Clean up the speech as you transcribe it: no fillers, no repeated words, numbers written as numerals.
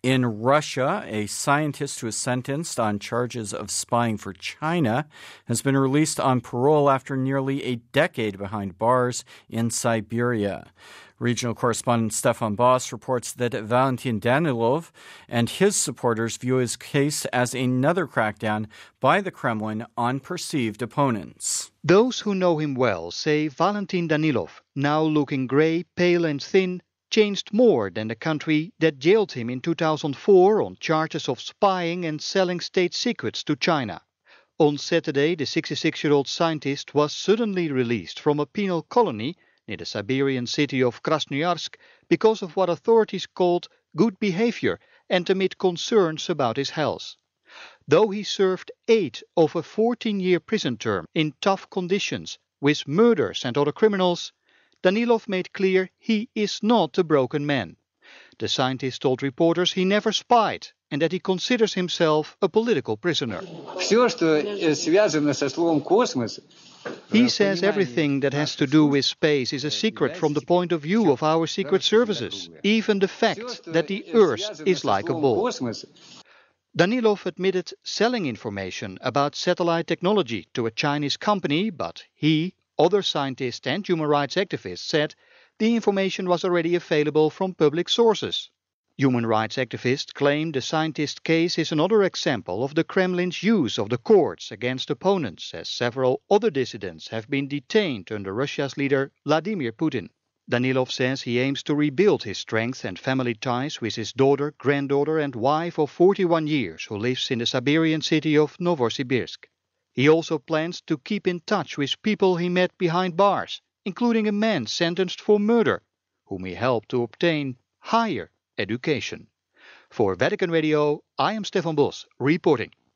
In Russia, a scientist who was sentenced on charges of spying for China has been released on parole after nearly a decade behind bars in Siberia. Regional correspondent Stefan Boss reports that Valentin Danilov and his supporters view his case as another crackdown by the Kremlin on perceived opponents. Those who know him well say Valentin Danilov, now looking grey, pale and thin, changed more than the country that jailed him in 2004 on charges of spying and selling state secrets to China. On Saturday, the 66-year-old scientist was suddenly released from a penal colony near the Siberian city of Krasnoyarsk because of what authorities called good behavior and amid concerns about his health. Though he served 8 of a 14-year prison term in tough conditions with murders and other criminals, Danilov made clear he is not a broken man. The scientist told reporters he never spied and that he considers himself a political prisoner. He says everything that has to do with space is a secret from the point of view of our secret services, even the fact that the Earth is like a ball. Danilov admitted selling information about satellite technology to a Chinese company, but he, other scientists and human rights activists said the information was already available from public sources. Human rights activists claim the scientist's case is another example of the Kremlin's use of the courts against opponents, as several other dissidents have been detained under Russia's leader Vladimir Putin. Danilov says he aims to rebuild his strength and family ties with his daughter, granddaughter and wife of 41 years who lives in the Siberian city of Novosibirsk. He also plans to keep in touch with people he met behind bars, including a man sentenced for murder, whom he helped to obtain higher education. For Vatican Radio, I am Stefan Bos, reporting.